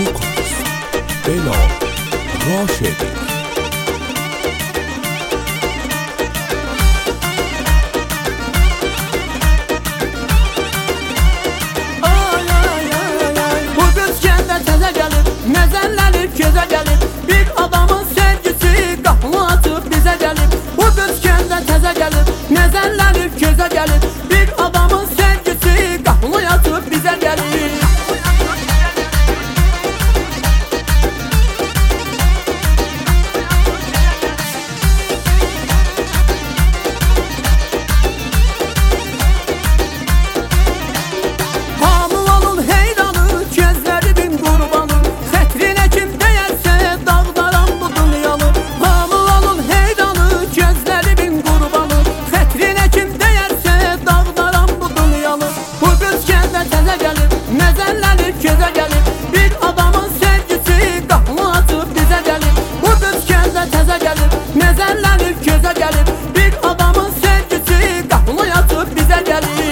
Lucas, Belal, Raşedi. Təzə gəlir, nəzərlənir, gözə gəlir. Bir adamın sevgisi qapını açıb bizə gəlir. Bu düzkəndə təzə gəlir, nəzərlənir, gözə gəlir. Bir adamın sevgisi qapını açıb bizə gəlir. Gözə gəlir, bir adamın sevgisi qapını açıb bizə gəlir. Bu düzkəndə təzə gəlir, nəzərlənir, gözə gəlir. Bir adamın sevgisi qapını açıb bizə gəlir.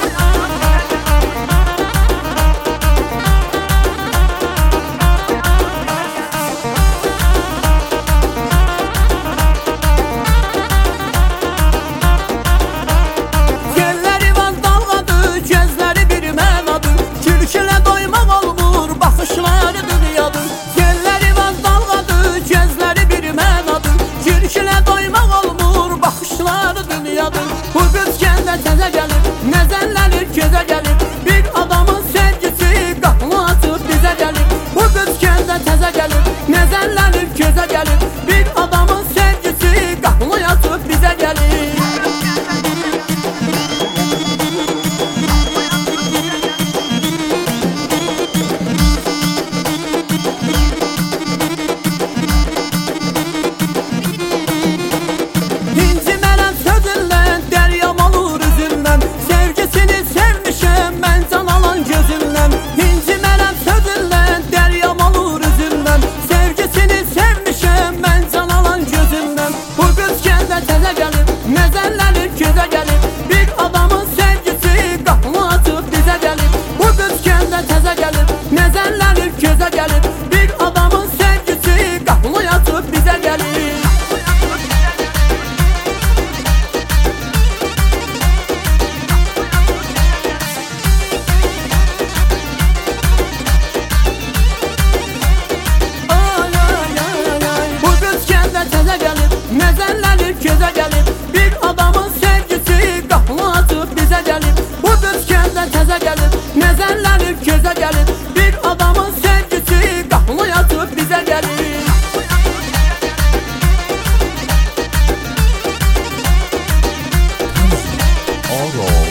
Yerləri var dalğadır, gözləri bir mənadır. Gülüşlə doymaq olmur, baxışları dünyadır. Yerləri var dalğadır, gözləri bir mənadır. Gülüşlə doymaq olmur, baxışları dünyadır. Bu düzkəndə təzə gəlir, nəzərlənir, gözə gəlir. Bir adamın sevgisi qapını açıb bizə gəlir. Bu düzkəndə təzə gəlir, nəzərlənir, gözə gəlir. Bir adamın sevgisi qapını açıb bizə gəlir. Nəzərlənir, gözə gəlir. Bir adamın sevgisi qapını açıb bizə gəlir. Bu düzkəndə təzə gəlir, nəzərlənir, gözə gəlir. Bir adamın sevgisi qapını açıb bizə gəlir. Bu düzkəndə təzə gəlir, nəzərlənir, gözə gəlir. Bir adamın sevgisi qapını açıb bizə gəlir. Bu düzkəndə təzə gəlir, nəzərlənir, gözə gəlir. Bir adamın sevgisi qapını açıb bizə gəlir. Aro